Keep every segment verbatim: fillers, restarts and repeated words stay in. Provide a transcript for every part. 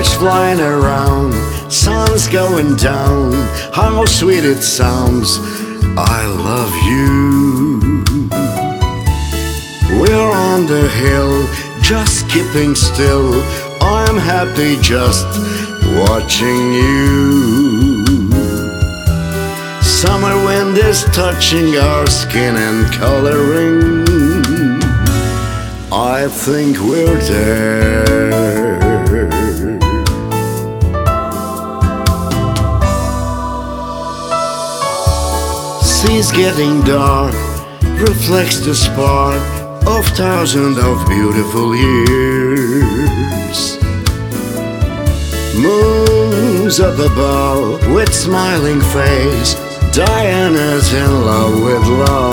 Birds flying around, sun's going down. How sweet it sounds, I love you. We're on the hill, just keeping still. I'm happy just watching you. Summer wind is touching our skin and coloring. I think we're there. Sea's getting dark, reflects the spark of thousands of beautiful years. Moon's up above with smiling face. Diana's in love with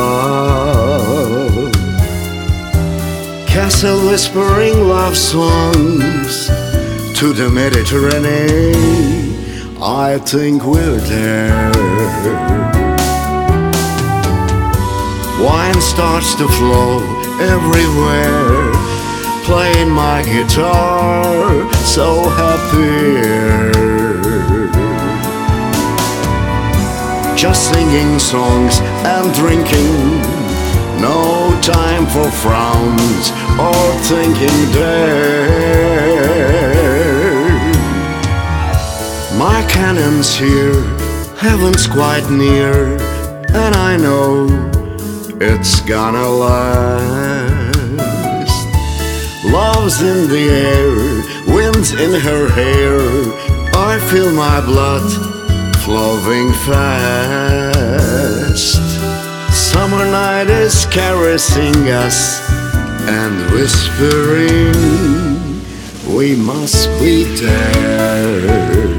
love. Castle whispering love songs to the Mediterranean. I think we're there. Wine starts to flow everywhere, playing my guitar, so happy. Just singing songs and drinking, no time for frowns or thinking there. My cannon's here, heaven's quite near, and I know it's gonna last. Love's in the air, wind's in her hair. I feel my blood flowing fast. Summer night is caressing us and whispering, we must be there.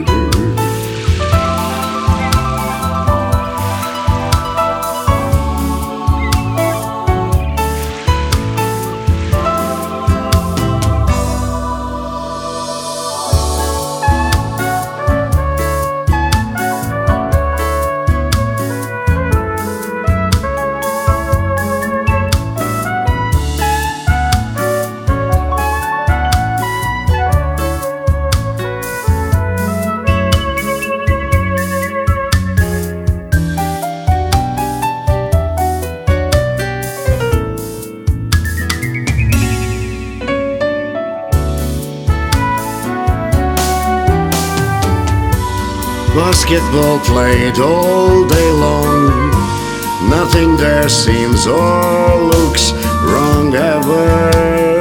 Basketball played all day long. Nothing there seems or looks wrong ever.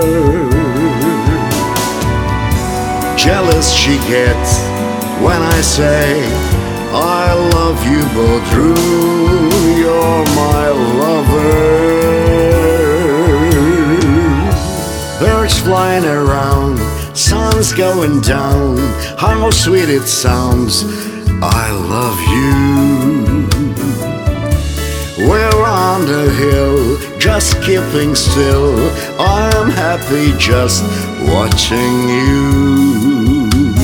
Jealous she gets when I say I love you, Baudru, you're my lover. Birds flying around, sun's going down. How sweet it sounds, I love you. We're on the hill, just keeping still. I'm happy just watching you.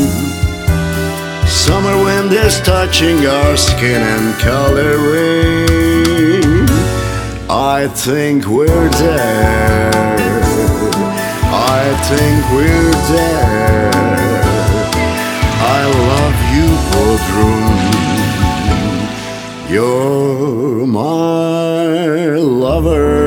Summer wind is touching our skin and coloring. I think we're there. I think we're there. I love you, Baudru. You're my lover.